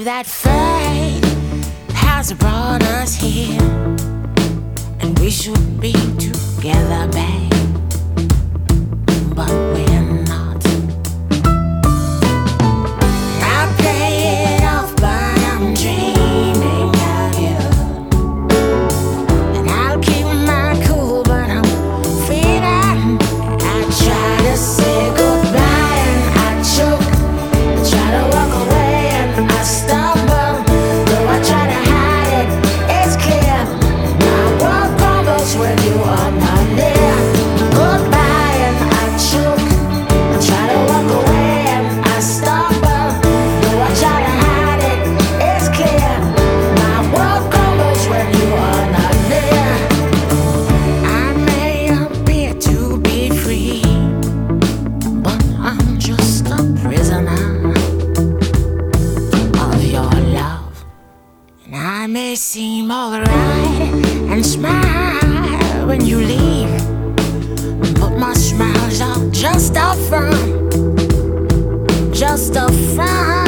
that fate has brought us here, and we should be together, babe, but we're not. I play it off, but I'm dreaming of you, and I'll keep my cool, but I'm feeling. I try to say goodbye and I choke, I try to walk away and I stumble. Though I try to hide it, it's clear my world crumbles when you are not near. Goodbye and I choke, I try to walk away and I stumble. Though I try to hide it, it's clear my world crumbles when you are not near. I may appear to be free, but I'm just a prisoner of your love. And I may seem alright and smile when you leave, but my smiles are just a front, just a front.